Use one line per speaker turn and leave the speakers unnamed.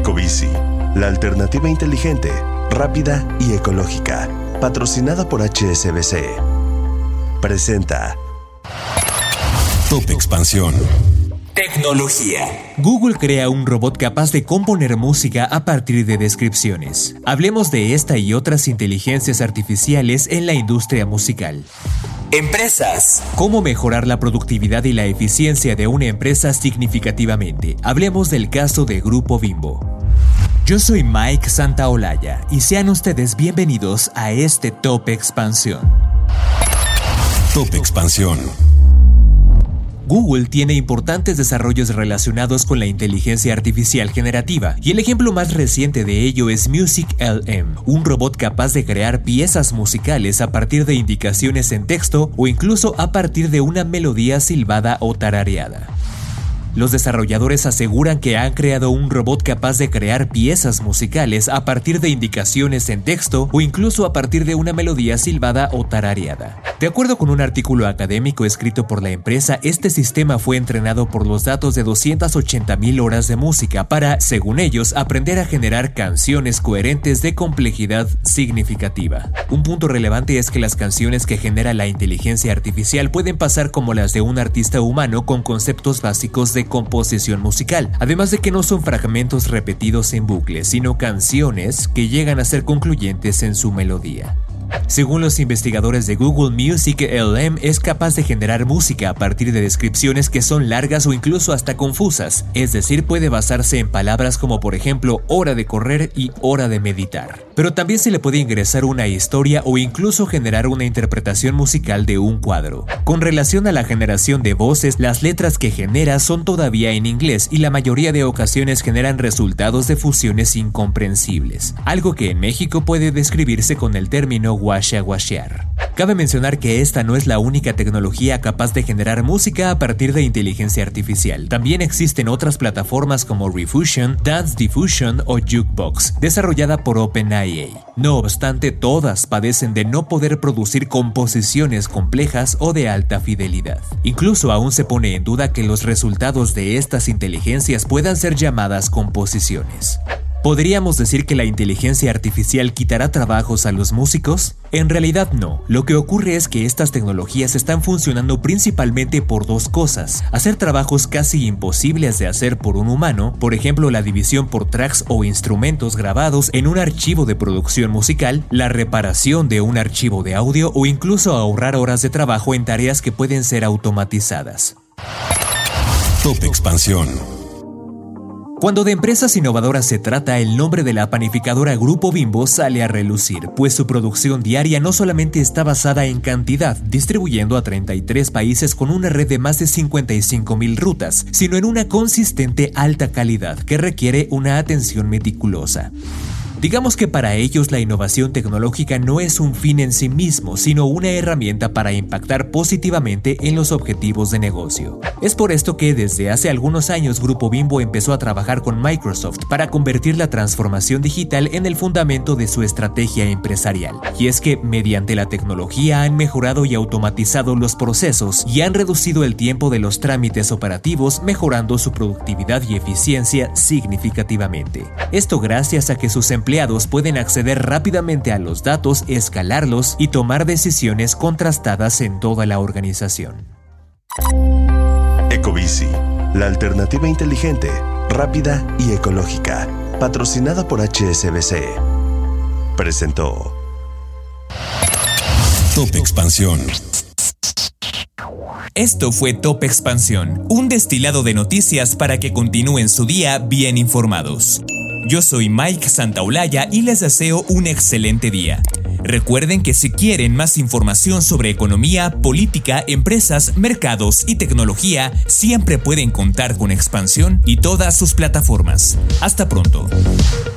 Ecobici, la alternativa inteligente, rápida y ecológica, patrocinada por HSBC. Presenta
Top Expansión.
Tecnología. Google crea un robot capaz de componer música a partir de descripciones. Hablemos de esta y otras inteligencias artificiales en la industria musical. Empresas. ¿Cómo mejorar la productividad y la eficiencia de una empresa significativamente? Hablemos del caso de Grupo Bimbo. Yo soy Mike Santaolalla y sean ustedes bienvenidos a este Top Expansión.
Top Expansión.
Google tiene importantes desarrollos relacionados con la inteligencia artificial generativa, y el ejemplo más reciente de ello es MusicLM, un robot capaz de crear piezas musicales a partir de indicaciones en texto o incluso a partir de una melodía silbada o tarareada. Los desarrolladores aseguran que han creado un robot capaz de crear piezas musicales a partir de indicaciones en texto o incluso a partir de una melodía silbada o tarareada. De acuerdo con un artículo académico escrito por la empresa, este sistema fue entrenado por los datos de 280,000 horas de música para, según ellos, aprender a generar canciones coherentes de complejidad significativa. Un punto relevante es que las canciones que genera la inteligencia artificial pueden pasar como las de un artista humano con conceptos básicos de composición musical, además de que no son fragmentos repetidos en bucle, sino canciones que llegan a ser concluyentes en su melodía. Según los investigadores de Google, MusicLM es capaz de generar música a partir de descripciones que son largas o incluso hasta confusas, es decir, puede basarse en palabras como por ejemplo hora de correr y hora de meditar. Pero también se le puede ingresar una historia o incluso generar una interpretación musical de un cuadro. Con relación a la generación de voces, las letras que genera son todavía en inglés y la mayoría de ocasiones generan resultados de fusiones incomprensibles, algo que en México puede describirse con el término guachaguachear. Cabe mencionar que esta no es la única tecnología capaz de generar música a partir de inteligencia artificial. También existen otras plataformas como Refusion, Dance Diffusion o Jukebox, desarrollada por OpenAI. No obstante, todas padecen de no poder producir composiciones complejas o de alta fidelidad. Incluso aún se pone en duda que los resultados de estas inteligencias puedan ser llamadas composiciones. ¿Podríamos decir que la inteligencia artificial quitará trabajos a los músicos? En realidad no. Lo que ocurre es que estas tecnologías están funcionando principalmente por dos cosas: hacer trabajos casi imposibles de hacer por un humano, por ejemplo la división por tracks o instrumentos grabados en un archivo de producción musical, la reparación de un archivo de audio o incluso ahorrar horas de trabajo en tareas que pueden ser automatizadas.
Top Expansión.
Cuando de empresas innovadoras se trata, el nombre de la panificadora Grupo Bimbo sale a relucir, pues su producción diaria no solamente está basada en cantidad, distribuyendo a 33 países con una red de más de 55,000 rutas, sino en una consistente alta calidad que requiere una atención meticulosa. Digamos que para ellos la innovación tecnológica no es un fin en sí mismo, sino una herramienta para impactar positivamente en los objetivos de negocio. Es por esto que desde hace algunos años Grupo Bimbo empezó a trabajar con Microsoft para convertir la transformación digital en el fundamento de su estrategia empresarial. Y es que mediante la tecnología han mejorado y automatizado los procesos y han reducido el tiempo de los trámites operativos, mejorando su productividad y eficiencia significativamente. Esto gracias a que sus empleados pueden acceder rápidamente a los datos, escalarlos y tomar decisiones contrastadas en toda la organización.
Ecobici, la alternativa inteligente, rápida y ecológica, patrocinada por HSBC. Presentó
Top Expansión.
Esto fue Top Expansión, un destilado de noticias para que continúen su día bien informados. Yo soy Mike Santaolalla y les deseo un excelente día. Recuerden que si quieren más información sobre economía, política, empresas, mercados y tecnología, siempre pueden contar con Expansión y todas sus plataformas. Hasta pronto.